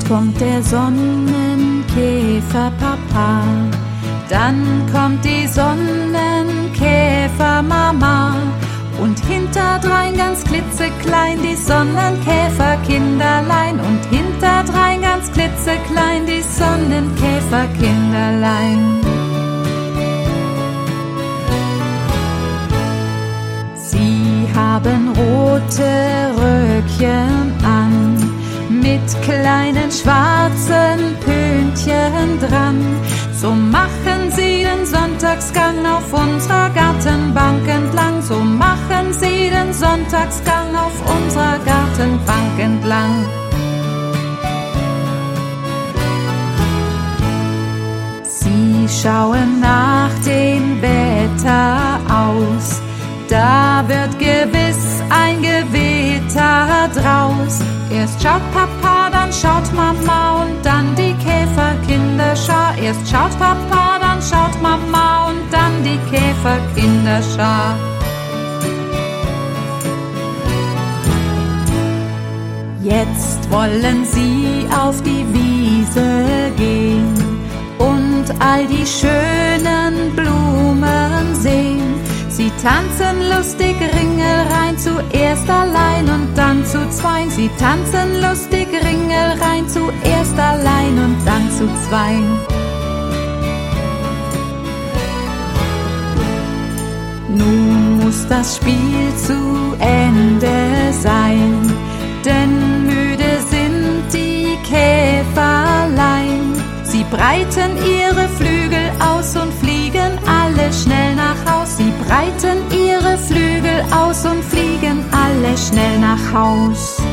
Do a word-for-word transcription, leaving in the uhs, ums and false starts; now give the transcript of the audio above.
kommt der Sonnenkäfer-Papa, dann kommt die Sonnenkäfer-Mama und hinterdrein ganz klitzeklein die Sonnenkäferkinderlein und hinterdrein ganz klitzeklein die Sonnenkäferkinderlein. Sie haben rote Röckchen an, mit kleinen schwarzen Pünktchen dran. So machen sie den Sonntagsgang auf unserer Gartenbank entlang. So machen sie den Sonntagsgang auf unserer Gartenbank entlang. Sie schauen nach dem Wetter aus. Da wird gewiss ein Gewitter draus. Erst schaut Papa, dann schaut Mama und dann die Käferkinderschar. Erst schaut Papa, dann schaut Mama und dann die Käferkinderschar. Jetzt wollen sie auf die Wiese gehen und all die schönen Blumen sehen. Sie tanzen lustig Ringelrein, zuerst allein und dann zu zweien. Sie tanzen lustig Ringelrein, zuerst allein und dann zu zweien. Nun muss das Spiel zu Ende sein, denn müde sind die Käferlein. Sie breiten ihre Flügel aus und fliegen alle schnell nach Haus. Sie breiten ihre Flügel aus und fliegen alle schnell nach Haus.